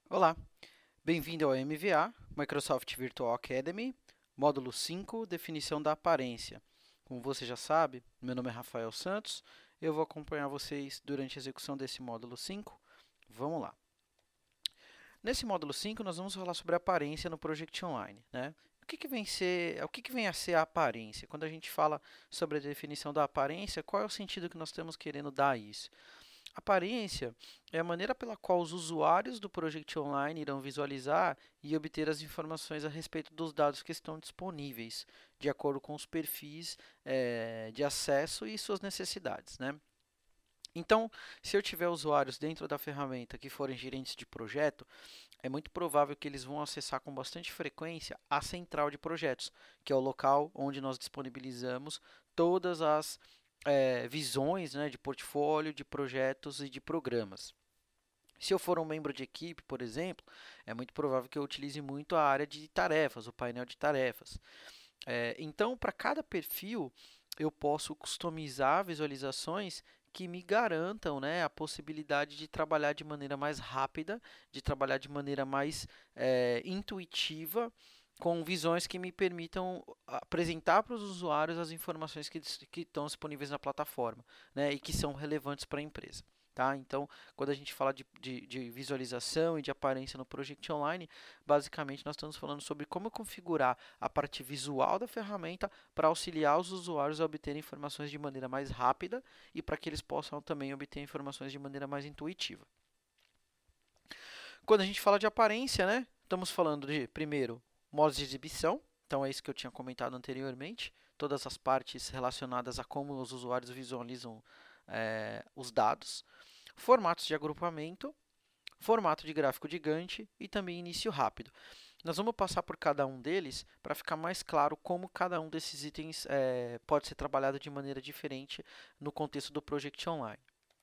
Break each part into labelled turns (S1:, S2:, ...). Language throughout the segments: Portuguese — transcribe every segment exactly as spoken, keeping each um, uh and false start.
S1: Olá, bem-vindo ao M V A, Microsoft Virtual Academy, módulo cinco, definição da aparência. Como você já sabe, meu nome é Rafael Santos, eu vou acompanhar vocês durante a execução desse módulo cinco. Vamos lá. Nesse módulo cinco, nós vamos falar sobre a aparência no Project Online, né? O que que vem ser, o que que vem a ser a aparência? Quando a gente fala sobre a definição da aparência, qual é o sentido que nós estamos querendo dar a isso? Aparência é a maneira pela qual os usuários do Project Online irão visualizar e obter as informações a respeito dos dados que estão disponíveis, de acordo com os perfis eh, de acesso e suas necessidades, né? Então, se eu tiver usuários dentro da ferramenta que forem gerentes de projeto, é muito provável que eles vão acessar com bastante frequência a central de projetos, que é o local onde nós disponibilizamos todas as eh, visões, né, de portfólio, de projetos e de programas. Se eu for um membro de equipe, por exemplo, é muito provável que eu utilize muito a área de tarefas, o painel de tarefas. Eh, então, para cada perfil, eu posso customizar visualizações que me garantam, né, a possibilidade de trabalhar de maneira mais rápida, de trabalhar de maneira mais eh, intuitiva, com visões que me permitam apresentar para os usuários as informações que, que estão disponíveis na plataforma, né, e que são relevantes para a empresa. Tá? Então, quando a gente fala de, de, de visualização e de aparência no Project Online, basicamente nós estamos falando sobre como configurar a parte visual da ferramenta para auxiliar os usuários a obterem informações de maneira mais rápida e para que eles possam também obter informações de maneira mais intuitiva. Quando a gente fala de aparência, né, estamos falando de, primeiro, modos de exibição, então é isso que eu tinha comentado anteriormente, todas as partes relacionadas a como os usuários visualizam é, os dados, formatos de agrupamento, formato de gráfico de Gantt e também início rápido. Nós vamos passar por cada um deles para ficar mais claro como cada um desses itens é, pode ser trabalhado de maneira diferente no contexto do Project Online.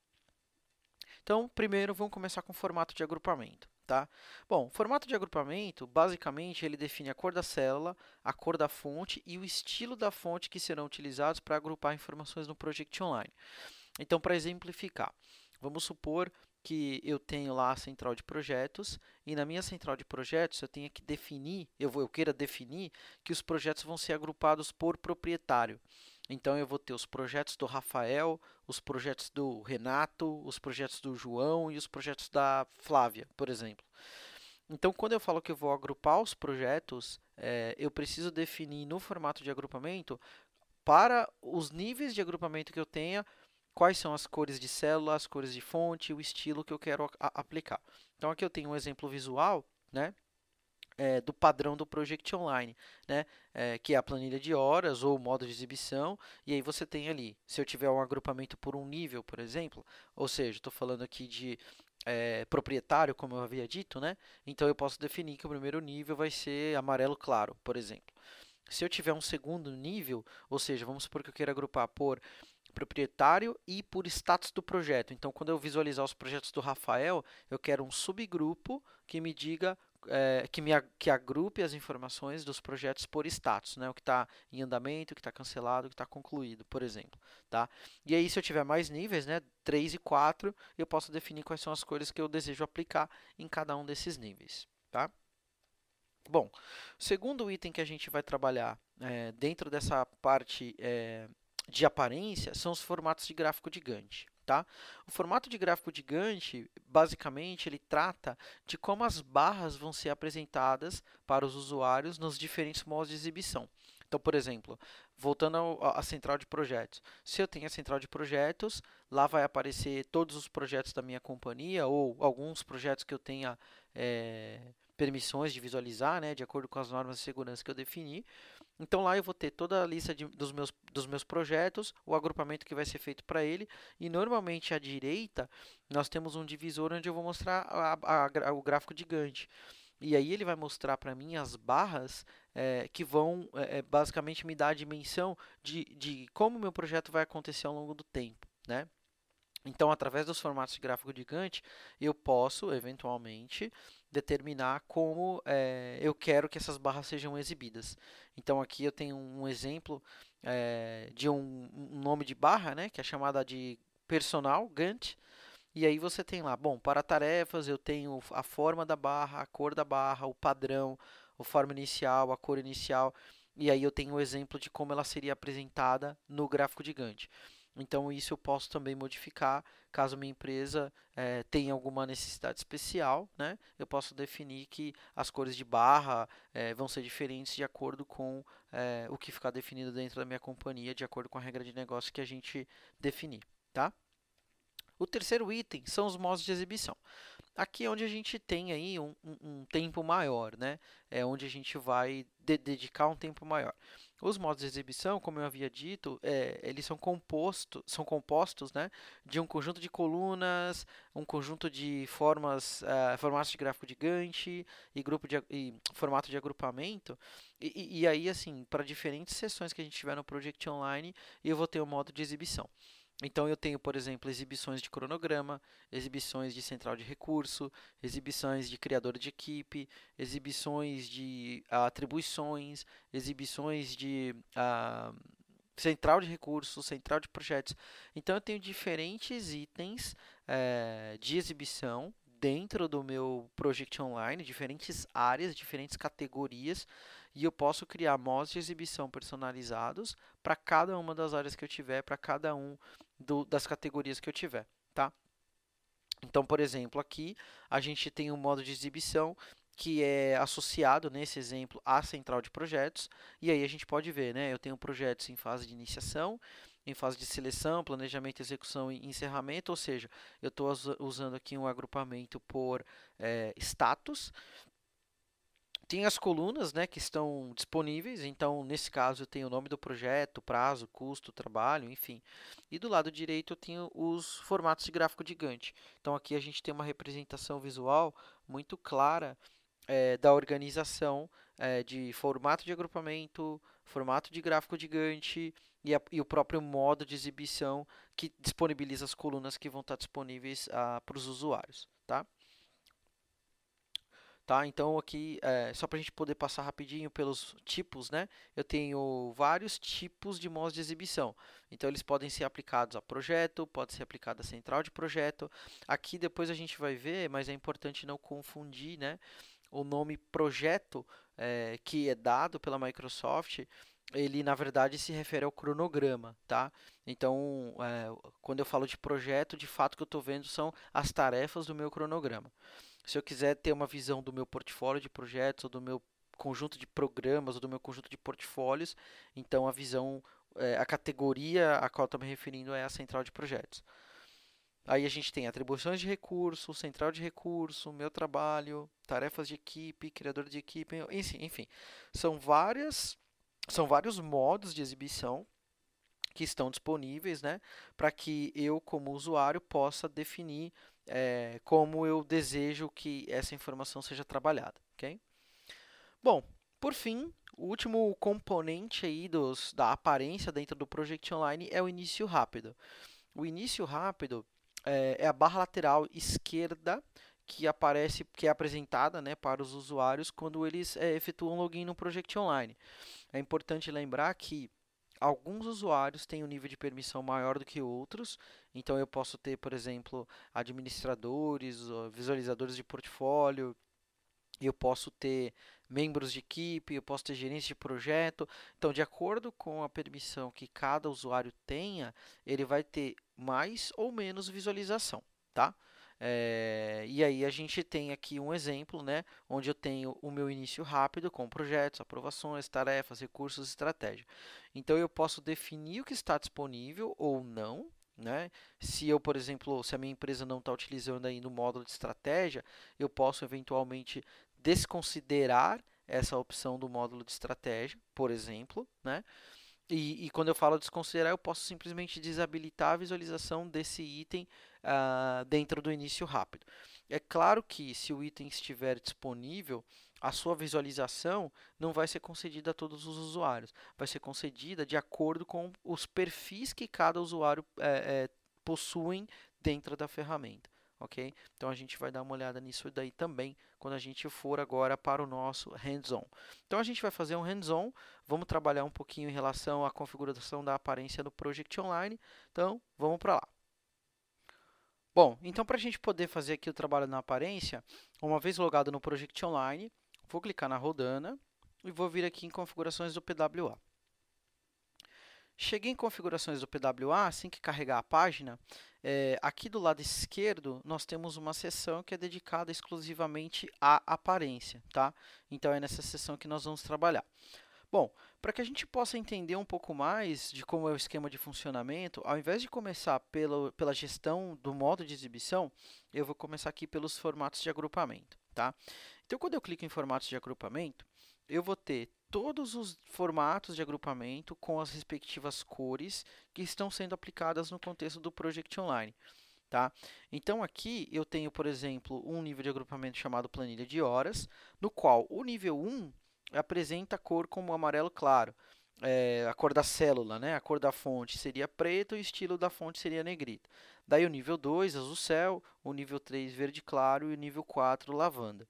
S1: Então, primeiro vamos começar com o formato de agrupamento. Tá? Bom, o formato de agrupamento, basicamente, ele define a cor da célula, a cor da fonte e o estilo da fonte que serão utilizados para agrupar informações no Project Online. Então, para exemplificar, vamos supor que eu tenho lá a central de projetos e na minha central de projetos eu tenho que definir, eu, vou, eu queira definir que os projetos vão ser agrupados por proprietário. Então, eu vou ter os projetos do Rafael, os projetos do Renato, os projetos do João e os projetos da Flávia, por exemplo. Então, quando eu falo que eu vou agrupar os projetos, é, eu preciso definir no formato de agrupamento, para os níveis de agrupamento que eu tenha, quais são as cores de célula, as cores de fonte, o estilo que eu quero aplicar. Então, aqui eu tenho um exemplo visual, né? É, do padrão do Project Online, né? É, que é a planilha de horas ou o modo de exibição, e aí você tem ali, se eu tiver um agrupamento por um nível, por exemplo, ou seja, estou falando aqui de é, proprietário, como eu havia dito, né? Então eu posso definir que o primeiro nível vai ser amarelo claro, por exemplo. Se eu tiver um segundo nível, ou seja, vamos supor que eu queira agrupar por proprietário e por status do projeto. Então, quando eu visualizar os projetos do Rafael, eu quero um subgrupo que me diga, é, que, me, que agrupe as informações dos projetos por status, né? O que está em andamento, o que está cancelado, o que está concluído, por exemplo. Tá? E aí, se eu tiver mais níveis, né, três e quatro, eu posso definir quais são as cores que eu desejo aplicar em cada um desses níveis. Tá? Bom, o segundo item que a gente vai trabalhar é, dentro dessa parte é, de aparência são os formatos de gráfico de Gantt. Tá? O formato de gráfico de Gantt, basicamente, ele trata de como as barras vão ser apresentadas para os usuários nos diferentes modos de exibição. Então, por exemplo, voltando à central de projetos. Se eu tenho a central de projetos, lá vai aparecer todos os projetos da minha companhia ou alguns projetos que eu tenha é, permissões de visualizar, né, de acordo com as normas de segurança que eu defini. Então lá eu vou ter toda a lista de, dos, meus, dos meus projetos, o agrupamento que vai ser feito para ele, e normalmente à direita nós temos um divisor onde eu vou mostrar a, a, a, o gráfico de Gantt. E aí ele vai mostrar para mim as barras é, que vão é, basicamente me dar a dimensão de, de como o meu projeto vai acontecer ao longo do tempo, né? Então, através dos formatos de gráfico de Gantt, eu posso, eventualmente, determinar como é, eu quero que essas barras sejam exibidas. Então, aqui eu tenho um exemplo é, de um, um nome de barra, né, que é chamada de personal Gantt. E aí você tem lá, bom, para tarefas eu tenho a forma da barra, a cor da barra, o padrão, a forma inicial, a cor inicial, e aí eu tenho o exemplo de como ela seria apresentada no gráfico de Gantt. Então isso eu posso também modificar, caso minha empresa eh, tenha alguma necessidade especial, né? Eu posso definir que as cores de barra eh, vão ser diferentes de acordo com eh, o que ficar definido dentro da minha companhia, de acordo com a regra de negócio que a gente definir, tá? O terceiro item são os modos de exibição. Aqui é onde a gente tem aí um, um, um tempo maior, né? É onde a gente vai de dedicar um tempo maior. Os modos de exibição, como eu havia dito, é, eles são compostos, são compostos, né, de um conjunto de colunas, um conjunto de formas, uh, formatos de gráfico de Gantt e grupo de e formato de agrupamento. E, e, e aí, assim, para diferentes sessões que a gente tiver no Project Online, eu vou ter o modo de exibição. Então, eu tenho, por exemplo, exibições de cronograma, exibições de central de recurso, exibições de criador de equipe, exibições de ah, atribuições, exibições de ah, central de recursos, central de projetos. Então, eu tenho diferentes itens eh, de exibição dentro do meu Project Online, diferentes áreas, diferentes categorias, e eu posso criar modos de exibição personalizados para cada uma das áreas que eu tiver, para cada um do, das categorias que eu tiver, tá? Então, por exemplo, aqui a gente tem um modo de exibição que é associado, nesse exemplo, à central de projetos, e aí a gente pode ver, né? Eu tenho projetos em fase de iniciação, em fase de seleção, planejamento, execução e encerramento, ou seja, eu estou usando aqui um agrupamento por é, status. Tem as colunas, né, que estão disponíveis, então nesse caso eu tenho o nome do projeto, prazo, custo, trabalho, enfim. E do lado direito eu tenho os formatos de gráfico de Gantt. Então aqui a gente tem uma representação visual muito clara eh, da organização eh, de formato de agrupamento, formato de gráfico de Gantt e, a, e o próprio modo de exibição que disponibiliza as colunas que vão estar disponíveis ah, para os usuários, tá? Tá? Então aqui, é, só para a gente poder passar rapidinho pelos tipos, né? Eu tenho vários tipos de modos de exibição. Então eles podem ser aplicados a projeto, pode ser aplicado a central de projeto. Aqui depois a gente vai ver, mas é importante não confundir, né? O nome projeto é, que é dado pela Microsoft, ele na verdade se refere ao cronograma, tá? Então, é, quando eu falo de projeto, de fato o que eu estou vendo são as tarefas do meu cronograma. Se eu quiser ter uma visão do meu portfólio de projetos, ou do meu conjunto de programas, ou do meu conjunto de portfólios, então a visão, é, a categoria a qual estou me referindo é a central de projetos. Aí a gente tem atribuições de recurso, central de recurso, meu trabalho, tarefas de equipe, criador de equipe, enfim, enfim. São várias, são vários modos de exibição que estão disponíveis, né, para que eu, como usuário, possa definir é, como eu desejo que essa informação seja trabalhada, ok? Bom, por fim, o último componente aí dos, da aparência dentro do Project Online é o início rápido. O início rápido é, é a barra lateral esquerda que aparece, que é apresentada, né, para os usuários quando eles é, efetuam login no Project Online. É importante lembrar que alguns usuários têm um nível de permissão maior do que outros, então eu posso ter, por exemplo, administradores, visualizadores de portfólio, eu posso ter membros de equipe, eu posso ter gerentes de projeto. Então, de acordo com a permissão que cada usuário tenha, ele vai ter mais ou menos visualização, tá? É, e aí a gente tem aqui um exemplo, né, onde eu tenho o meu início rápido com projetos, aprovações, tarefas, recursos, estratégia. Então eu posso definir o que está disponível ou não, né? Se eu, por exemplo, se a minha empresa não está utilizando aí no módulo de estratégia, eu posso eventualmente desconsiderar essa opção do módulo de estratégia, por exemplo, né? E, e quando eu falo desconsiderar, eu posso simplesmente desabilitar a visualização desse item uh, dentro do início rápido. É claro que se o item estiver disponível, a sua visualização não vai ser concedida a todos os usuários, vai ser concedida de acordo com os perfis que cada usuário é, é, possuem dentro da ferramenta. Ok? Então a gente vai dar uma olhada nisso daí também quando a gente for agora para o nosso hands-on. Então a gente vai fazer um hands-on, vamos trabalhar um pouquinho em relação à configuração da aparência do Project Online. Então vamos para lá. Bom, então para a gente poder fazer aqui o trabalho na aparência, uma vez logado no Project Online, vou clicar na Rodana e vou vir aqui em configurações do P W A. Cheguei em configurações do P W A, assim que carregar a página, é, aqui do lado esquerdo nós temos uma seção que é dedicada exclusivamente à aparência, tá? Então é nessa seção que nós vamos trabalhar. Bom, para que a gente possa entender um pouco mais de como é o esquema de funcionamento, ao invés de começar pelo, pela gestão do modo de exibição, eu vou começar aqui pelos formatos de agrupamento, tá? Então, quando eu clico em formatos de agrupamento, eu vou ter todos os formatos de agrupamento com as respectivas cores que estão sendo aplicadas no contexto do Project Online. Tá? Então, aqui eu tenho, por exemplo, um nível de agrupamento chamado planilha de horas, no qual o nível um apresenta a cor como amarelo claro, é, a cor da célula, né? A cor da fonte seria preto e o estilo da fonte seria negrito. Daí o nível dois, azul céu, o nível três, verde claro e o nível quatro, lavanda.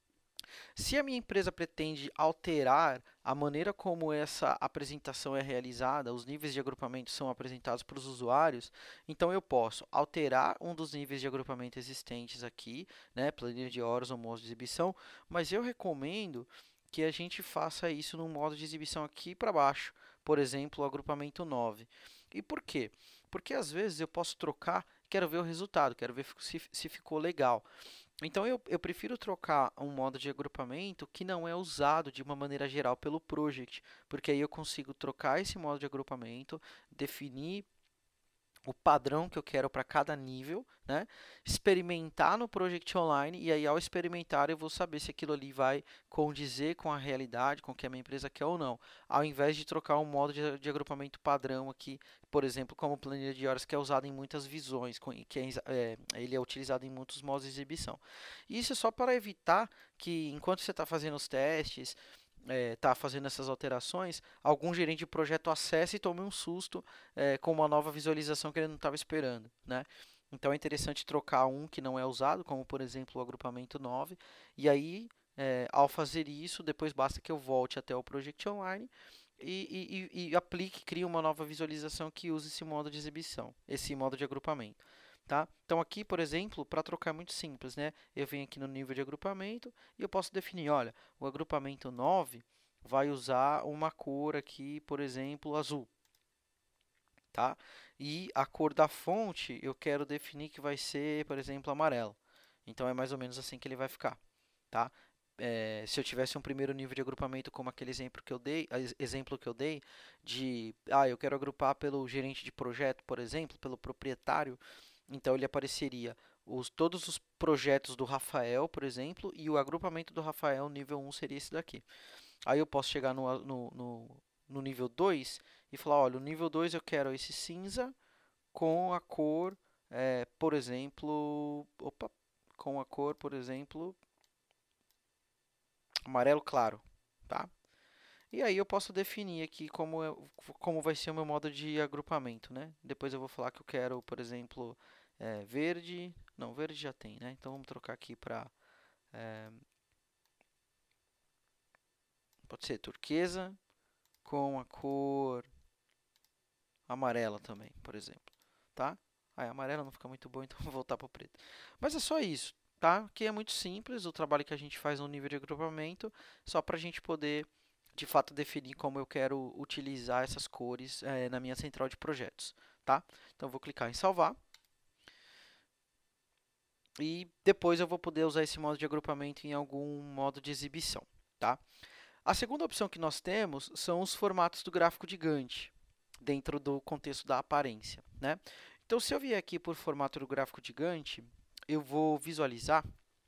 S1: Se a minha empresa pretende alterar a maneira como essa apresentação é realizada, os níveis de agrupamento são apresentados para os usuários, então eu posso alterar um dos níveis de agrupamento existentes aqui, né, planilha de horas ou modo de exibição, mas eu recomendo que a gente faça isso no modo de exibição aqui para baixo, por exemplo, o agrupamento nove. E por quê? Porque às vezes eu posso trocar, quero ver o resultado, quero ver se, se ficou legal. Então, eu, eu prefiro trocar um modo de agrupamento que não é usado de uma maneira geral pelo project, porque aí eu consigo trocar esse modo de agrupamento, definir o padrão que eu quero para cada nível, né? Experimentar no Project Online e aí ao experimentar eu vou saber se aquilo ali vai condizer com a realidade, com o que a minha empresa quer ou não, ao invés de trocar um modo de, de agrupamento padrão aqui, por exemplo, como planilha de horas que é usado em muitas visões, que é, é, ele é utilizado em muitos modos de exibição. Isso é só para evitar que enquanto você está fazendo os testes, está fazendo essas alterações, algum gerente de projeto acesse e tome um susto é, com uma nova visualização que ele não estava esperando, né? Então é interessante trocar um que não é usado, como por exemplo o agrupamento nove, e aí é, ao fazer isso, depois basta que eu volte até o Project Online e, e, e aplique, crie uma nova visualização que use esse modo de exibição, esse modo de agrupamento. Tá? Então, aqui, por exemplo, para trocar é muito simples, né? Eu venho aqui no nível de agrupamento e eu posso definir, olha, o agrupamento nove vai usar uma cor aqui, por exemplo, azul. Tá? E a cor da fonte eu quero definir que vai ser, por exemplo, amarelo. Então, é mais ou menos assim que ele vai ficar. Tá? É, se eu tivesse um primeiro nível de agrupamento como aquele exemplo que eu dei, exemplo que eu dei de, ah, eu quero agrupar pelo gerente de projeto, por exemplo, pelo proprietário, então ele apareceria os, todos os projetos do Rafael, por exemplo, e o agrupamento do Rafael nível um seria esse daqui. Aí eu posso chegar no, no, no, no nível dois e falar, olha, o nível dois eu quero esse cinza com a cor, é, por exemplo, opa, com a cor, por exemplo, amarelo claro, tá? E aí eu posso definir aqui como, eu, como vai ser o meu modo de agrupamento, né? Depois eu vou falar que eu quero, por exemplo, é, verde. Não, verde já tem, né? Então vamos trocar aqui para é, pode ser turquesa com a cor amarela também, por exemplo, tá? Aí amarela não fica muito bom, então vou voltar para o preto. Mas é só isso, tá? Aqui é muito simples o trabalho que a gente faz no nível de agrupamento, só para a gente poder de fato definir como eu quero utilizar essas cores é, na minha central de projetos, tá? Então eu vou clicar em salvar e depois eu vou poder usar esse modo de agrupamento em algum modo de exibição, tá? A segunda opção que nós temos são os formatos do gráfico de Gantt, dentro do contexto da aparência, né? Então, se eu vier aqui por formato do gráfico de Gantt, eu vou visualizar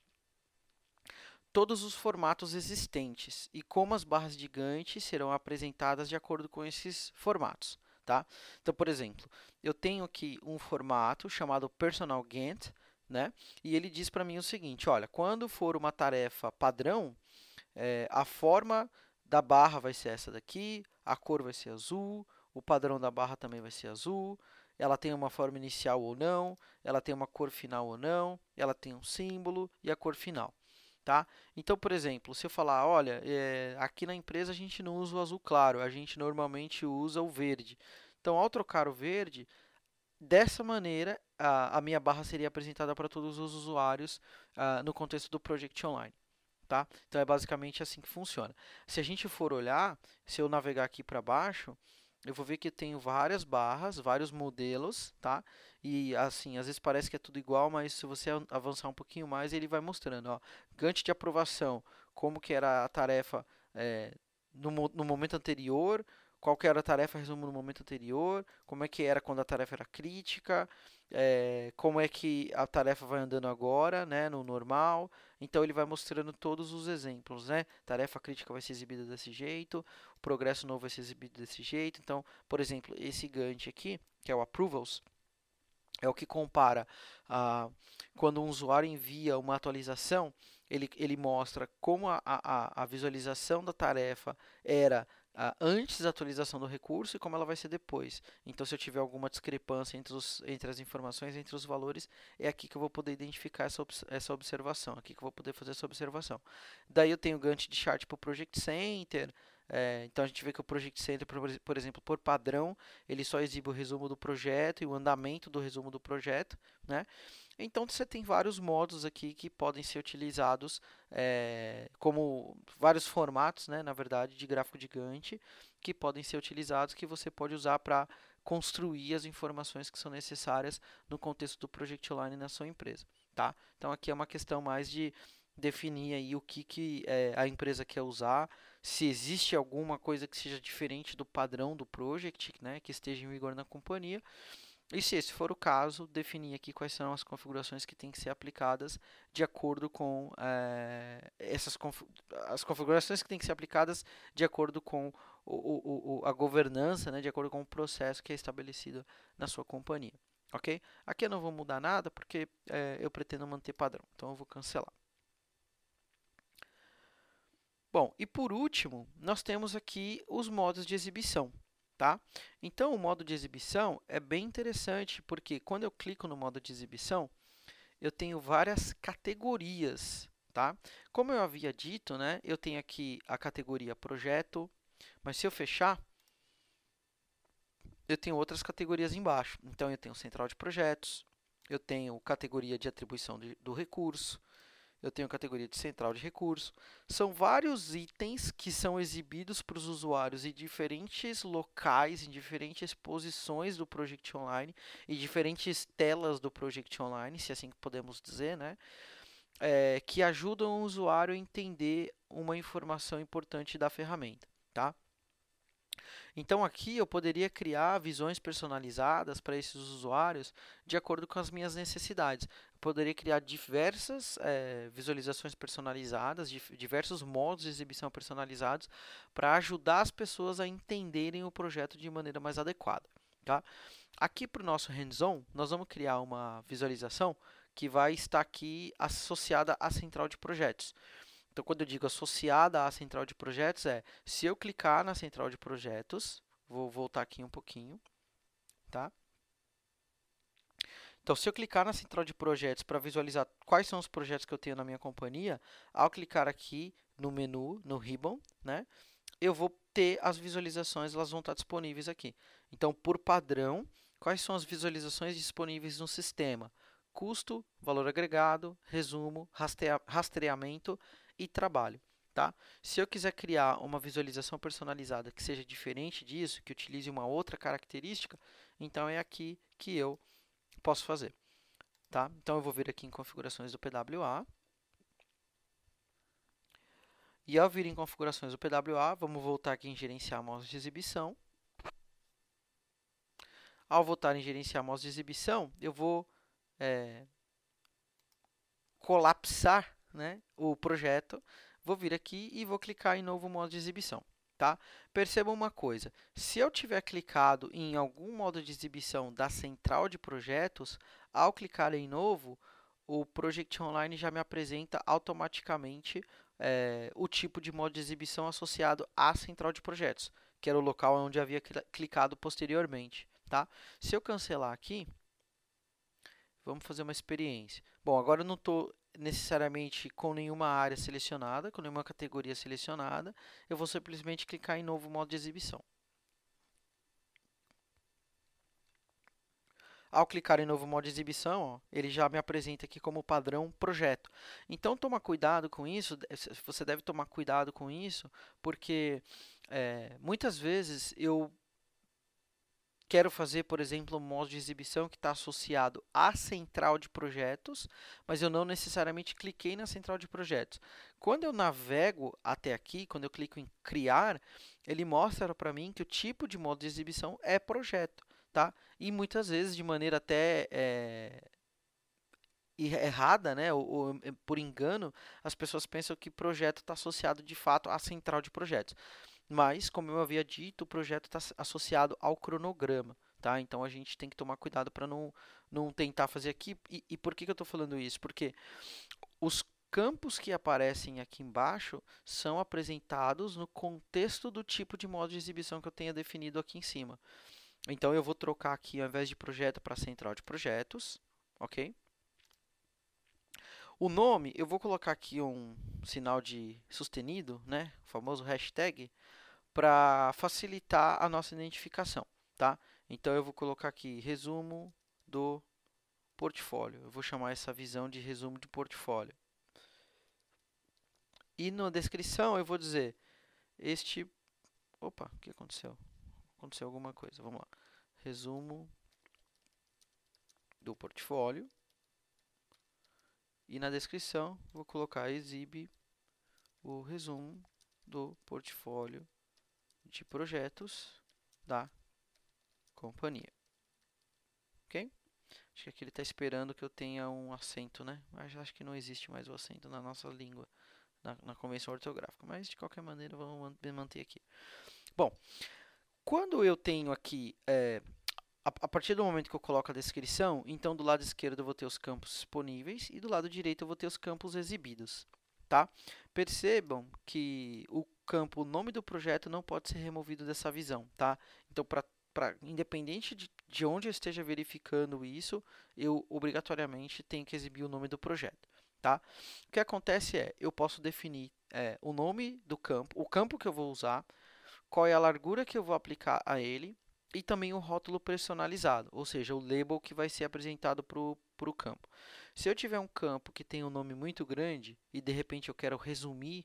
S1: todos os formatos existentes e como as barras de Gantt serão apresentadas de acordo com esses formatos, tá? Então, por exemplo, eu tenho aqui um formato chamado Personal Gantt, né? E ele diz para mim o seguinte, olha, quando for uma tarefa padrão, é, a forma da barra vai ser essa daqui, a cor vai ser azul, o padrão da barra também vai ser azul, ela tem uma forma inicial ou não, ela tem uma cor final ou não, ela tem um símbolo e a cor final. Tá? Então, por exemplo, se eu falar, olha, é, aqui na empresa a gente não usa o azul claro, a gente normalmente usa o verde. Então, ao trocar o verde, dessa maneira, a, a minha barra seria apresentada para todos os usuários uh, no contexto do Project Online. Tá? Então, é basicamente assim que funciona. Se a gente for olhar, se eu navegar aqui para baixo, eu vou ver que eu tenho várias barras, vários modelos, tá? E assim, às vezes parece que é tudo igual, mas se você avançar um pouquinho mais, ele vai mostrando, ó, Gantt de aprovação, como que era a tarefa é, no, no momento anterior, qual que era a tarefa, resumo no momento anterior, como é que era quando a tarefa era crítica, é, como é que a tarefa vai andando agora, né, no normal. Então ele vai mostrando todos os exemplos, né? Tarefa crítica vai ser exibida desse jeito, o progresso novo vai ser exibido desse jeito. Então, por exemplo, esse Gantt aqui, que é o Approvals, é o que compara ah, quando um usuário envia uma atualização, ele, ele mostra como a, a, a visualização da tarefa era ah, antes da atualização do recurso e como ela vai ser depois. Então, se eu tiver alguma discrepância entre, os, entre as informações, entre os valores, é aqui que eu vou poder identificar essa, essa observação, aqui que eu vou poder fazer essa observação. Daí eu tenho o Gantt de chart para o Project Center. É, então, a gente vê que o Project Center, por, por exemplo, por padrão, ele só exibe o resumo do projeto e o andamento do resumo do projeto, né? Então, você tem vários modos aqui que podem ser utilizados é, como vários formatos, né, na verdade, de gráfico de Gantt, que podem ser utilizados, que você pode usar para construir as informações que são necessárias no contexto do Project Online na sua empresa, tá? Então, aqui é uma questão mais de definir aí o que, que é, a empresa quer usar, se existe alguma coisa que seja diferente do padrão do project, né, que esteja em vigor na companhia. E se esse for o caso, definir aqui quais são as configurações que têm que ser aplicadas de acordo com é, essas conf as configurações que têm que ser aplicadas de acordo com o, o, o, a governança, né, de acordo com o processo que é estabelecido na sua companhia. Ok? Aqui eu não vou mudar nada porque é, eu pretendo manter padrão, então eu vou cancelar. Bom, e por último, nós temos aqui os modos de exibição, tá? Então, o modo de exibição é bem interessante, porque quando eu clico no modo de exibição, eu tenho várias categorias, tá? Como eu havia dito, né, eu tenho aqui a categoria projeto, mas se eu fechar, eu tenho outras categorias embaixo. Então, eu tenho central de projetos, eu tenho categoria de atribuição de, do recurso, eu tenho a categoria de central de recurso. São vários itens que são exibidos para os usuários em diferentes locais, em diferentes posições do Project Online, e diferentes telas do Project Online, se assim podemos dizer, né? É, que ajudam o usuário a entender uma informação importante da ferramenta, tá? Então, aqui eu poderia criar visões personalizadas para esses usuários de acordo com as minhas necessidades. Eu poderia criar diversas é, visualizações personalizadas, dif diversos modos de exibição personalizados para ajudar as pessoas a entenderem o projeto de maneira mais adequada. Tá? Aqui para o nosso hands-on, nós vamos criar uma visualização que vai estar aqui associada à central de projetos. Então, quando eu digo associada à central de projetos, é se eu clicar na central de projetos, vou voltar aqui um pouquinho, tá? Então, se eu clicar na central de projetos para visualizar quais são os projetos que eu tenho na minha companhia, ao clicar aqui no menu, no ribbon, né, eu vou ter as visualizações, elas vão estar disponíveis aqui. Então, por padrão, quais são as visualizações disponíveis no sistema? Custo, valor agregado, resumo, rastreamento e trabalho. Tá? Se eu quiser criar uma visualização personalizada que seja diferente disso, que utilize uma outra característica, então é aqui que eu posso fazer. Tá? Então, eu vou vir aqui em configurações do P W A. E ao vir em configurações do P W A, vamos voltar aqui em gerenciar modos de exibição. Ao voltar em gerenciar modos de exibição, eu vou é, colapsar, né, o projeto. Vou vir aqui e vou clicar em novo modo de exibição. Tá? Perceba uma coisa, se eu tiver clicado em algum modo de exibição da central de projetos, ao clicar em novo, o Project Online já me apresenta automaticamente é, o tipo de modo de exibição associado à central de projetos, que era o local onde havia clicado posteriormente. Tá? Se eu cancelar aqui, vamos fazer uma experiência. Bom, agora eu não estou necessariamente com nenhuma área selecionada, com nenhuma categoria selecionada, eu vou simplesmente clicar em novo modo de exibição. Ao clicar em novo modo de exibição, ó, ele já me apresenta aqui como padrão projeto. Então, toma cuidado com isso, você deve tomar cuidado com isso, porque é, muitas vezes eu quero fazer, por exemplo, um modo de exibição que está associado à central de projetos, mas eu não necessariamente cliquei na central de projetos. Quando eu navego até aqui, quando eu clico em criar, ele mostra para mim que o tipo de modo de exibição é projeto, tá? E muitas vezes, de maneira até é, errada, né, ou, ou por engano, as pessoas pensam que projeto está associado de fato à central de projetos. Mas, como eu havia dito, o projeto está associado ao cronograma, tá? Então a gente tem que tomar cuidado para não, não tentar fazer aqui. E, e por que, que eu estou falando isso? Porque os campos que aparecem aqui embaixo são apresentados no contexto do tipo de modo de exibição que eu tenha definido aqui em cima. Então eu vou trocar aqui, ao invés de projeto, para central de projetos, ok? O nome, eu vou colocar aqui um sinal de sustenido, né? O famoso hashtag, para facilitar a nossa identificação, tá? Então eu vou colocar aqui resumo do portfólio. Eu vou chamar essa visão de resumo de portfólio. E na descrição eu vou dizer este, opa, o que aconteceu? Aconteceu alguma coisa. Vamos lá. Resumo do portfólio. E na descrição vou colocar exibe o resumo do portfólio de projetos da companhia. Ok? Acho que aqui ele está esperando que eu tenha um acento, né? Mas acho que não existe mais o acento na nossa língua, na, na convenção ortográfica. Mas, de qualquer maneira, vamos manter aqui. Bom, quando eu tenho aqui, é, a, a partir do momento que eu coloco a descrição, então do lado esquerdo eu vou ter os campos disponíveis e do lado direito eu vou ter os campos exibidos, tá? Percebam que o campo nome do projeto não pode ser removido dessa visão, tá? Então, para Pra, independente de, de onde eu esteja verificando isso, eu obrigatoriamente tenho que exibir o nome do projeto, tá? O que acontece é, eu posso definir é, o nome do campo, o campo que eu vou usar, qual é a largura que eu vou aplicar a ele e também o rótulo personalizado, ou seja, o label que vai ser apresentado para o campo. Se eu tiver um campo que tem um nome muito grande e de repente eu quero resumir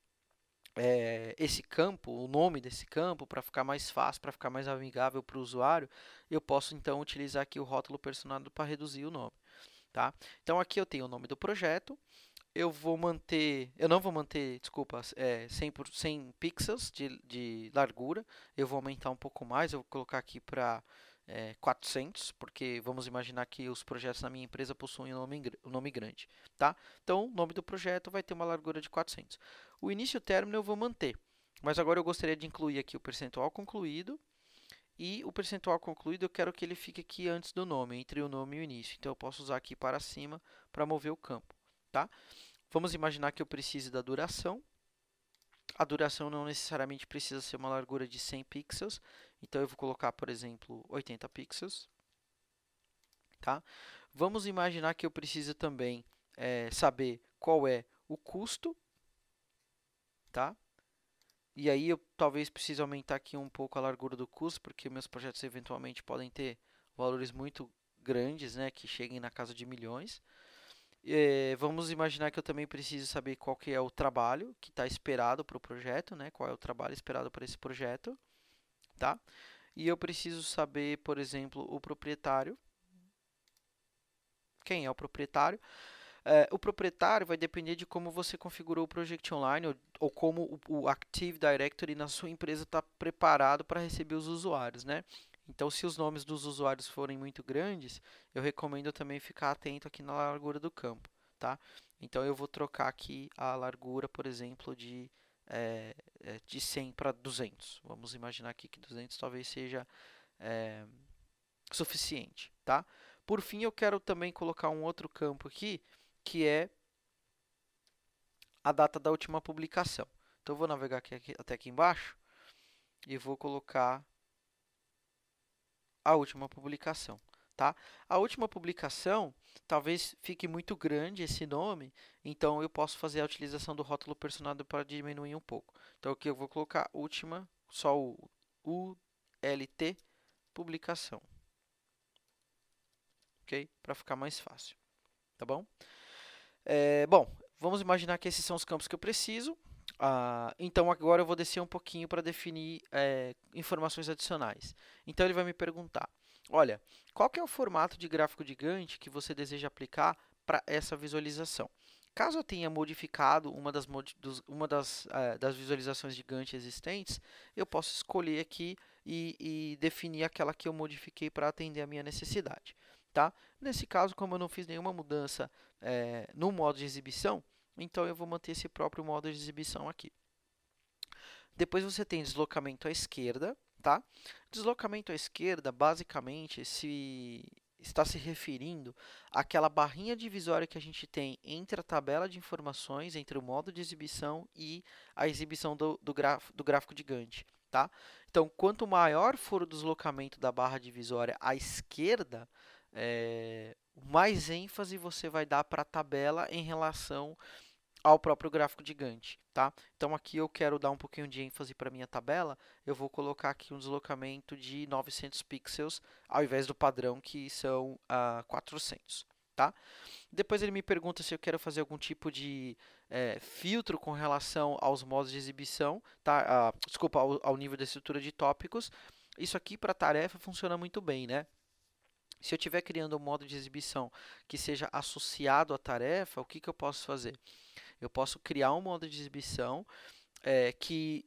S1: é, esse campo, o nome desse campo, para ficar mais fácil, para ficar mais amigável para o usuário, eu posso então utilizar aqui o rótulo personalizado para reduzir o nome, tá? Então aqui eu tenho o nome do projeto, eu vou manter, eu não vou manter, desculpa, é, cem, por, cem pixels de, de largura, eu vou aumentar um pouco mais, eu vou colocar aqui para é, quatrocentos, porque vamos imaginar que os projetos na minha empresa possuem um nome, um nome grande, tá? Então, o nome do projeto vai ter uma largura de quatrocentos. O início e o término eu vou manter, mas agora eu gostaria de incluir aqui o percentual concluído, e o percentual concluído eu quero que ele fique aqui antes do nome, entre o nome e o início. Então, eu posso usar aqui para cima para mover o campo, tá? Vamos imaginar que eu precise da duração. A duração não necessariamente precisa ser uma largura de cem pixels, então eu vou colocar, por exemplo, oitenta pixels. Tá? Vamos imaginar que eu preciso também é, saber qual é o custo, tá? E aí eu talvez precise aumentar aqui um pouco a largura do custo, porque meus projetos eventualmente podem ter valores muito grandes, né, que cheguem na casa de milhões. É, vamos imaginar que eu também preciso saber qual que é o trabalho que está esperado para o projeto, né? Qual é o trabalho esperado para esse projeto, tá? E eu preciso saber, por exemplo, o proprietário. Quem é o proprietário? É, o proprietário vai depender de como você configurou o Project Online ou, ou como o, o Active Directory na sua empresa está preparado para receber os usuários, né? Então, se os nomes dos usuários forem muito grandes, eu recomendo também ficar atento aqui na largura do campo, tá? Então, eu vou trocar aqui a largura, por exemplo, de, é, de cem para duzentos. Vamos imaginar aqui que duzentos talvez seja é, suficiente, tá? Por fim, eu quero também colocar um outro campo aqui, que é a data da última publicação. Então, eu vou navegar aqui, aqui, até aqui embaixo e vou colocar a última publicação, tá? A última publicação, talvez fique muito grande esse nome, então eu posso fazer a utilização do rótulo personalizado para diminuir um pouco. Então, aqui eu vou colocar última, só o U L T publicação. ok? Para ficar mais fácil, tá bom? É, bom, vamos imaginar que esses são os campos que eu preciso. Ah, então, agora eu vou descer um pouquinho para definir é, informações adicionais. Então, ele vai me perguntar, olha, qual que é o formato de gráfico de Gantt que você deseja aplicar para essa visualização? Caso eu tenha modificado uma das, dos, uma das, uh, das visualizações de Gantt existentes, eu posso escolher aqui e, e definir aquela que eu modifiquei para atender a minha necessidade. Tá? Nesse caso, como eu não fiz nenhuma mudança é, no modo de exibição, então eu vou manter esse próprio modo de exibição aqui. Depois você tem deslocamento à esquerda. Tá? Deslocamento à esquerda, basicamente, se está se referindo àquela barrinha divisória que a gente tem entre a tabela de informações, entre o modo de exibição e a exibição do, do, graf, do gráfico de Gantt. Tá? Então, quanto maior for o deslocamento da barra divisória à esquerda, é, mais ênfase você vai dar para a tabela em relação ao próprio gráfico de Gantt, tá? Então, aqui eu quero dar um pouquinho de ênfase para a minha tabela, eu vou colocar aqui um deslocamento de novecentos pixels, ao invés do padrão, que são uh, quatrocentos, tá? Depois ele me pergunta se eu quero fazer algum tipo de é, filtro com relação aos modos de exibição, tá? Uh, desculpa, ao, ao nível da estrutura de tópicos. Isso aqui para tarefa funciona muito bem, né? Se eu estiver criando um modo de exibição que seja associado à tarefa, o que, que eu posso fazer? Eu posso criar um modo de exibição é, que,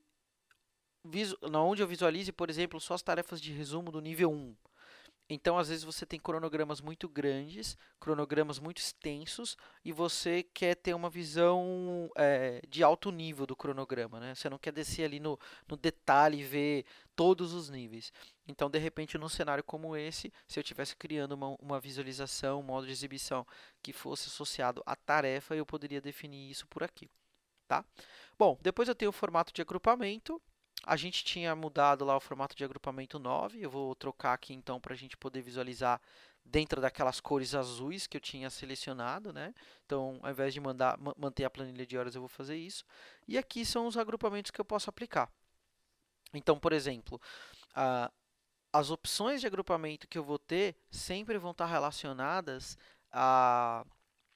S1: onde eu visualize, por exemplo, só as tarefas de resumo do nível um. Então, às vezes, você tem cronogramas muito grandes, cronogramas muito extensos, e você quer ter uma visão é, de alto nível do cronograma, né? Você não quer descer ali no, no detalhe e ver todos os níveis. Então, de repente, num cenário como esse, se eu estivesse criando uma, uma visualização, um modo de exibição que fosse associado à tarefa, eu poderia definir isso por aqui, tá? Bom, depois eu tenho o formato de agrupamento. A gente tinha mudado lá o formato de agrupamento nove, eu vou trocar aqui então para a gente poder visualizar dentro daquelas cores azuis que eu tinha selecionado, né? Então, ao invés de mandar, manter a planilha de horas, eu vou fazer isso. E aqui são os agrupamentos que eu posso aplicar. Então, por exemplo, a, as opções de agrupamento que eu vou ter sempre vão estar relacionadas a,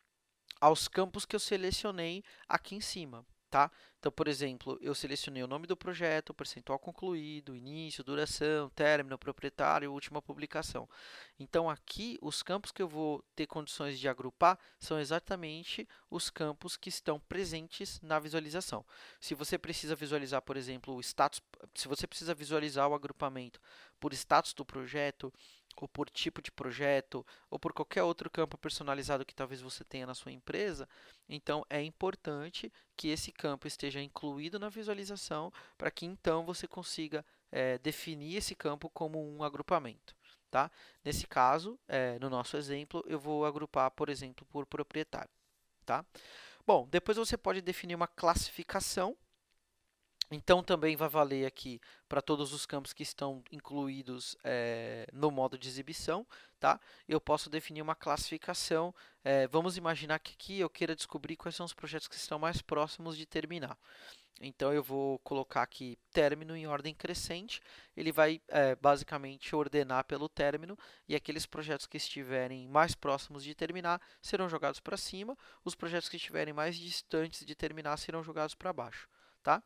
S1: aos campos que eu selecionei aqui em cima. Tá? Então, por exemplo, eu selecionei o nome do projeto, percentual concluído, início, duração, término, proprietário, última publicação. Então, aqui, os campos que eu vou ter condições de agrupar são exatamente os campos que estão presentes na visualização. Se você precisa visualizar, por exemplo, o status, se você precisa visualizar o agrupamento por status do projeto, ou por tipo de projeto, ou por qualquer outro campo personalizado que talvez você tenha na sua empresa, então é importante que esse campo esteja incluído na visualização para que então você consiga é, definir esse campo como um agrupamento. Tá? Nesse caso, é, no nosso exemplo, eu vou agrupar, por exemplo, por proprietário. Tá? Bom, depois você pode definir uma classificação. Então, também vai valer aqui para todos os campos que estão incluídos é, no modo de exibição. Tá? Eu posso definir uma classificação. É, vamos imaginar que aqui eu queira descobrir quais são os projetos que estão mais próximos de terminar. Então, eu vou colocar aqui término em ordem crescente. Ele vai é, basicamente ordenar pelo término e aqueles projetos que estiverem mais próximos de terminar serão jogados para cima. Os projetos que estiverem mais distantes de terminar serão jogados para baixo. Tá?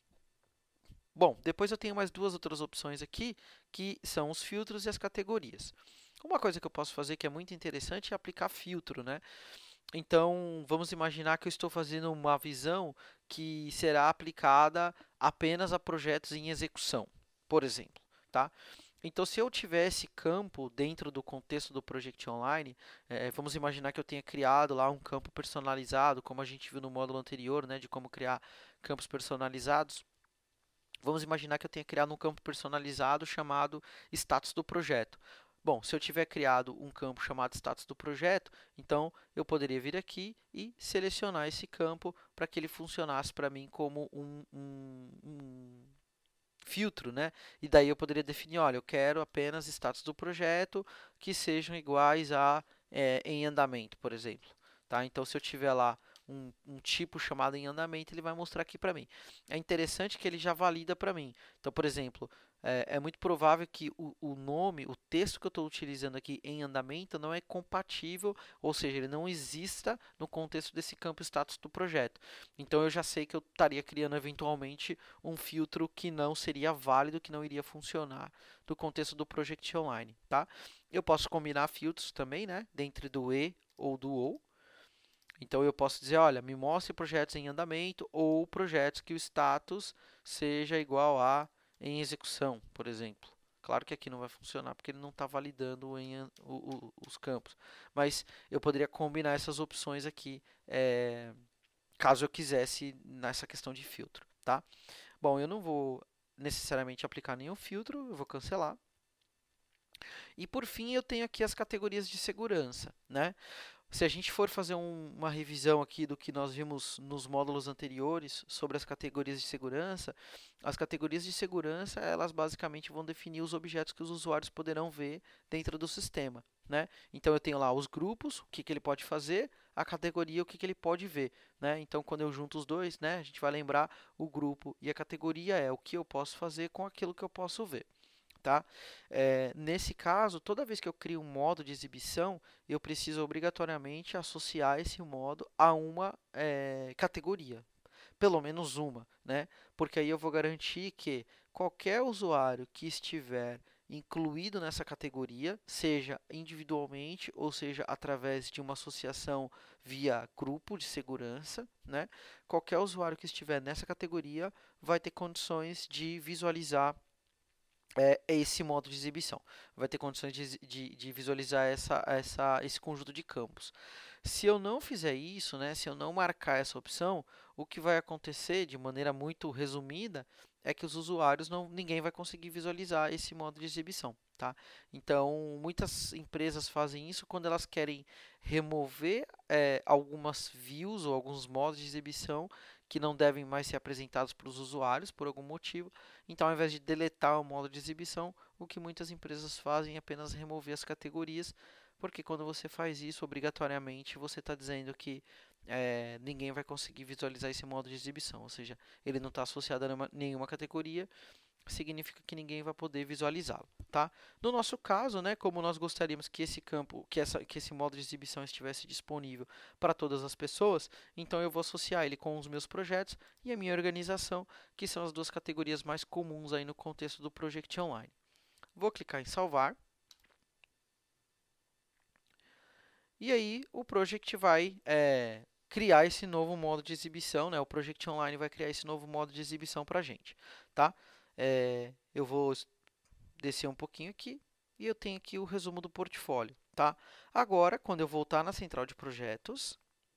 S1: Bom, depois eu tenho mais duas outras opções aqui, que são os filtros e as categorias. Uma coisa que eu posso fazer que é muito interessante é aplicar filtro, né? Então, vamos imaginar que eu estou fazendo uma visão que será aplicada apenas a projetos em execução, por exemplo, tá? Então, se eu tiver esse campo dentro do contexto do Project Online, eh, vamos imaginar que eu tenha criado lá um campo personalizado, como a gente viu no módulo anterior, né, de como criar campos personalizados. Vamos imaginar que eu tenha criado um campo personalizado chamado status do projeto. Bom, se eu tiver criado um campo chamado status do projeto, então eu poderia vir aqui e selecionar esse campo para que ele funcionasse para mim como um, um, um filtro, né? E daí eu poderia definir, olha, eu quero apenas status do projeto que sejam iguais a é, em andamento, por exemplo. Tá? Então, se eu tiver lá um, um tipo chamado em andamento, ele vai mostrar aqui para mim. É interessante que ele já valida para mim. Então, por exemplo, é, é muito provável que o, o nome, o texto que eu estou utilizando aqui em andamento não é compatível, ou seja, ele não exista no contexto desse campo status do projeto. Então, eu já sei que eu estaria criando eventualmente um filtro que não seria válido, que não iria funcionar no contexto do Project Online, tá? Eu posso combinar filtros também, né, dentro do e ou do ou. Então eu posso dizer, olha, me mostre projetos em andamento ou projetos que o status seja igual a em execução, por exemplo. Claro que aqui não vai funcionar porque ele não está validando em, o, o, os campos. Mas eu poderia combinar essas opções aqui, é, caso eu quisesse nessa questão de filtro, tá? Bom, eu não vou necessariamente aplicar nenhum filtro, eu vou cancelar. E por fim, eu tenho aqui as categorias de segurança, né? Se a gente for fazer um, uma revisão aqui do que nós vimos nos módulos anteriores sobre as categorias de segurança, as categorias de segurança, elas basicamente vão definir os objetos que os usuários poderão ver dentro do sistema, né? Então eu tenho lá os grupos, o que, que ele pode fazer, a categoria, o que, que ele pode ver, né? Então quando eu junto os dois, né, a gente vai lembrar o grupo e a categoria é o que eu posso fazer com aquilo que eu posso ver. Tá? É, nesse caso, toda vez que eu crio um modo de exibição, eu preciso obrigatoriamente associar esse modo a uma é, categoria, pelo menos uma, né? Porque aí eu vou garantir que qualquer usuário que estiver incluído nessa categoria, seja individualmente ou seja através de uma associação via grupo de segurança, né? Qualquer usuário que estiver nessa categoria vai ter condições de visualizar é, esse modo de exibição. Vai ter condições de, de, de visualizar essa, essa, esse conjunto de campos. Se eu não fizer isso, né, se eu não marcar essa opção, o que vai acontecer de maneira muito resumida é que os usuários não, ninguém vai conseguir visualizar esse modo de exibição, tá? Então, muitas empresas fazem isso quando elas querem remover é, algumas views ou alguns modos de exibição que não devem mais ser apresentados para os usuários por algum motivo. Então, ao invés de deletar o modo de exibição, o que muitas empresas fazem é apenas remover as categorias, porque quando você faz isso, obrigatoriamente, você está dizendo que é, ninguém vai conseguir visualizar esse modo de exibição, ou seja, ele não está associado a nenhuma, nenhuma categoria, significa que ninguém vai poder visualizá-lo, tá? No nosso caso, né, como nós gostaríamos que esse campo, que, essa, que esse modo de exibição estivesse disponível para todas as pessoas, então eu vou associar ele com os meus projetos e a minha organização, que são as duas categorias mais comuns aí no contexto do Project Online. Vou clicar em salvar. E aí o Project vai é, criar esse novo modo de exibição, né? O Project Online vai criar esse novo modo de exibição para a gente, tá? É, eu vou descer um pouquinho aqui e eu tenho aqui o resumo do portfólio, tá? Agora, quando eu voltar na central de projetos,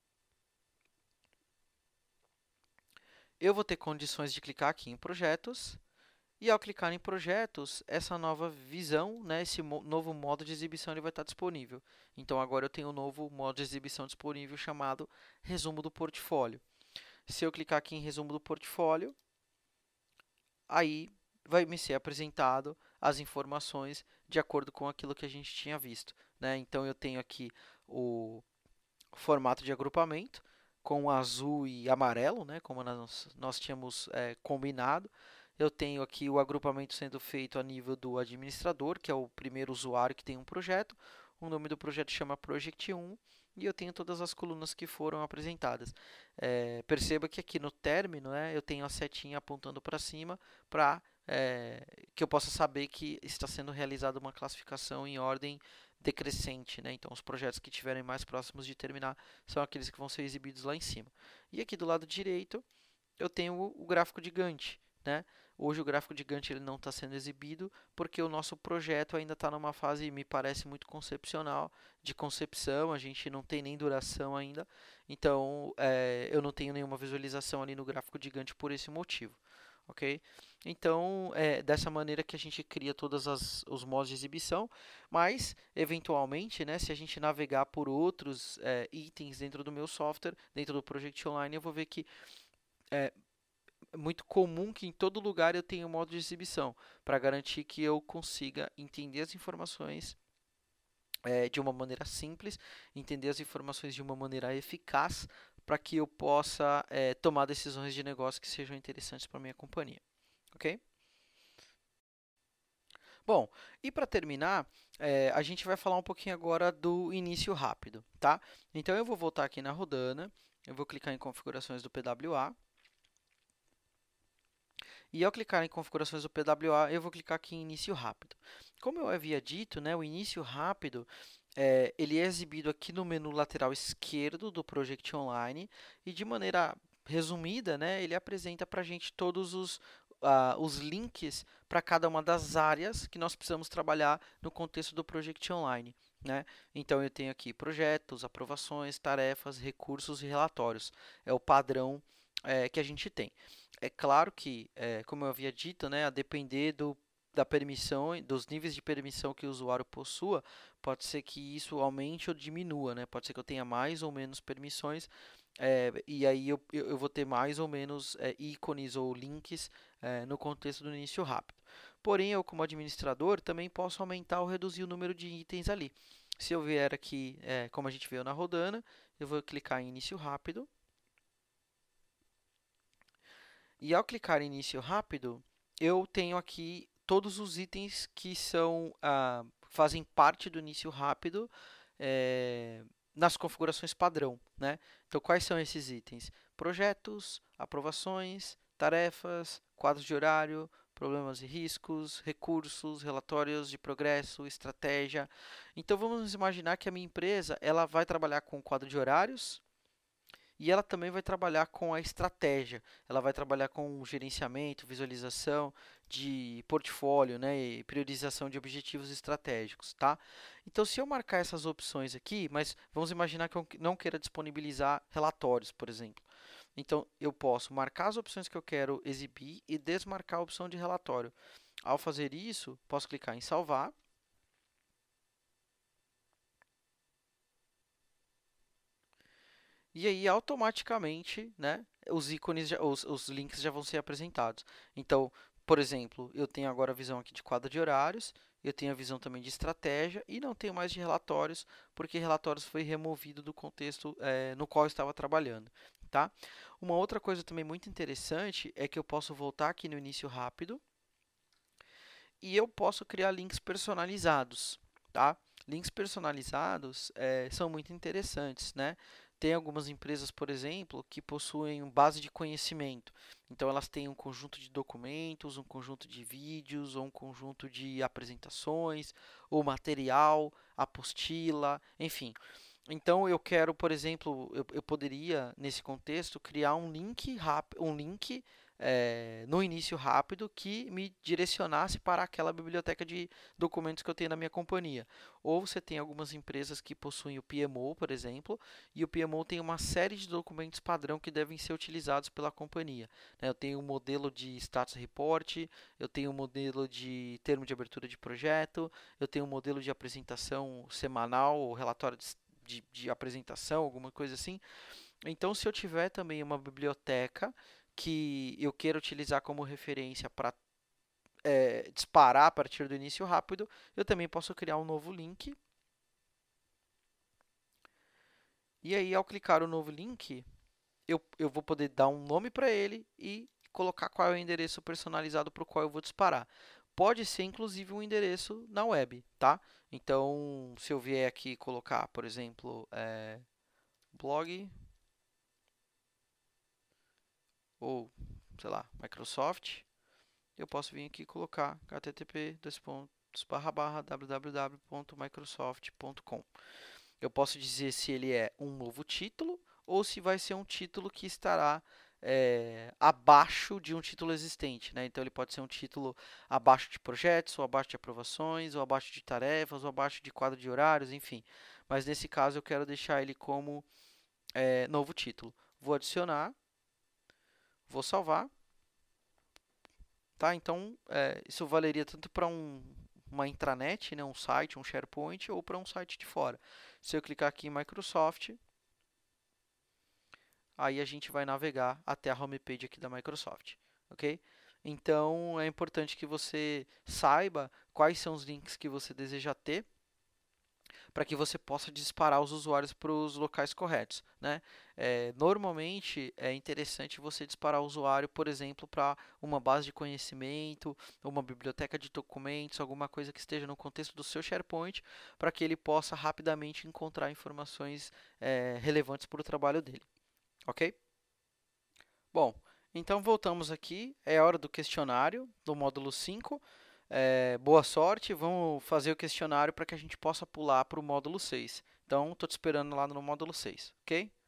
S1: eu vou ter condições de clicar aqui em projetos e ao clicar em projetos, essa nova visão, né, esse mo novo modo de exibição ele vai estar disponível. Então agora eu tenho um novo modo de exibição disponível chamado resumo do portfólio. Se eu clicar aqui em resumo do portfólio, aí vai me ser apresentado as informações de acordo com aquilo que a gente tinha visto, né? Então eu tenho aqui o formato de agrupamento com azul e amarelo, né? Como nós, nós tínhamos é, combinado. Eu tenho aqui o agrupamento sendo feito a nível do administrador, que é o primeiro usuário que tem um projeto. O nome do projeto chama Project um e eu tenho todas as colunas que foram apresentadas. É, perceba que aqui no término, né, eu tenho a setinha apontando para cima para é, que eu possa saber que está sendo realizada uma classificação em ordem decrescente, né? Então, os projetos que estiverem mais próximos de terminar são aqueles que vão ser exibidos lá em cima. E aqui do lado direito, eu tenho o, o gráfico de Gantt, né? Hoje o gráfico de Gantt ele não está sendo exibido porque o nosso projeto ainda está numa fase, me parece, muito concepcional, de concepção, a gente não tem nem duração ainda, então é, eu não tenho nenhuma visualização ali no gráfico de Gantt por esse motivo. Ok? Então, é dessa maneira que a gente cria todos os modos de exibição, mas, eventualmente, né, se a gente navegar por outros é, itens dentro do meu software, dentro do Project Online, eu vou ver que é muito comum que em todo lugar eu tenha um modo de exibição, para garantir que eu consiga entender as informações é, de uma maneira simples, entender as informações de uma maneira eficaz, para que eu possa é, tomar decisões de negócio que sejam interessantes para a minha companhia, ok? Bom, e para terminar, é, a gente vai falar um pouquinho agora do início rápido, tá? Então, eu vou voltar aqui na Rodana, eu vou clicar em configurações do P W A, e ao clicar em configurações do P W A, eu vou clicar aqui em início rápido. Como eu havia dito, né, o início rápido, é, ele é exibido aqui no menu lateral esquerdo do Project Online e de maneira resumida, né, ele apresenta para a gente todos os, uh, os links para cada uma das áreas que nós precisamos trabalhar no contexto do Project Online. Né? Então, eu tenho aqui projetos, aprovações, tarefas, recursos e relatórios. É o padrão é, que a gente tem. É claro que, é, como eu havia dito, né, a depender do, da permissão, dos níveis de permissão que o usuário possua, pode ser que isso aumente ou diminua, né? Pode ser que eu tenha mais ou menos permissões, é, e aí eu, eu, eu vou ter mais ou menos é, ícones ou links é, no contexto do início rápido. Porém, eu como administrador também posso aumentar ou reduzir o número de itens ali. Se eu vier aqui, é, como a gente viu na Rodana, eu vou clicar em início rápido. E ao clicar em início rápido, eu tenho aqui todos os itens que são, ah, fazem parte do início rápido eh, nas configurações padrão, né? Então, quais são esses itens? Projetos, aprovações, tarefas, quadros de horário, problemas e riscos, recursos, relatórios de progresso, estratégia. Então, vamos imaginar que a minha empresa ela vai trabalhar com quadro de horários, e ela também vai trabalhar com a estratégia, ela vai trabalhar com gerenciamento, visualização de portfólio, né, e priorização de objetivos estratégicos, tá? Então, se eu marcar essas opções aqui, mas vamos imaginar que eu não queira disponibilizar relatórios, por exemplo. Então, eu posso marcar as opções que eu quero exibir e desmarcar a opção de relatório. Ao fazer isso, posso clicar em salvar. E aí, automaticamente, né, os ícones, já, os, os links já vão ser apresentados. Então, por exemplo, eu tenho agora a visão aqui de quadro de horários, eu tenho a visão também de estratégia e não tenho mais de relatórios, porque relatórios foi removido do contexto é, no qual eu estava trabalhando. Tá? Uma outra coisa também muito interessante é que eu posso voltar aqui no início rápido e eu posso criar links personalizados. Tá? Links personalizados é, são muito interessantes, né? Tem algumas empresas, por exemplo, que possuem base de conhecimento. Então, elas têm um conjunto de documentos, um conjunto de vídeos, ou um conjunto de apresentações, ou material, apostila, enfim. Então, eu quero, por exemplo, eu, eu poderia, nesse contexto, criar um link, rap, um link é, no início rápido que me direcionasse para aquela biblioteca de documentos que eu tenho na minha companhia. Ou você tem algumas empresas que possuem o P M O, por exemplo, e o P M O tem uma série de documentos padrão que devem ser utilizados pela companhia. Né? Eu tenho um modelo de status report, eu tenho um modelo de termo de abertura de projeto, eu tenho um modelo de apresentação semanal, ou relatório de, de, de apresentação, alguma coisa assim. Então, se eu tiver também uma biblioteca que eu queira utilizar como referência para é, disparar a partir do início rápido, eu também posso criar um novo link. E aí, ao clicar o novo link, eu, eu vou poder dar um nome para ele e colocar qual é o endereço personalizado para o qual eu vou disparar. Pode ser, inclusive, um endereço na web, tá? Então, se eu vier aqui colocar, por exemplo, é, blog ou, sei lá, Microsoft, eu posso vir aqui e colocar http dois pontos barra barra www ponto microsoft ponto com. Eu posso dizer se ele é um novo título ou se vai ser um título que estará é, abaixo de um título existente. Né? Então, ele pode ser um título abaixo de projetos, ou abaixo de aprovações, ou abaixo de tarefas, ou abaixo de quadro de horários, enfim. Mas, nesse caso, eu quero deixar ele como é, novo título. Vou adicionar, vou salvar. Tá? Então, é, isso valeria tanto para um, uma intranet, né, um site, um SharePoint, ou para um site de fora. Se eu clicar aqui em Microsoft, aí a gente vai navegar até a homepage aqui da Microsoft, ok? Então, é importante que você saiba quais são os links que você deseja ter, para que você possa disparar os usuários para os locais corretos, né? É, normalmente é interessante você disparar o usuário, por exemplo, para uma base de conhecimento, uma biblioteca de documentos, alguma coisa que esteja no contexto do seu SharePoint, para que ele possa rapidamente encontrar informações é, relevantes para o trabalho dele, ok? Bom, então voltamos aqui, é a hora do questionário do módulo cinco. É, boa sorte, vamos fazer o questionário para que a gente possa pular para o módulo seis. Então, estou te esperando lá no módulo seis, ok?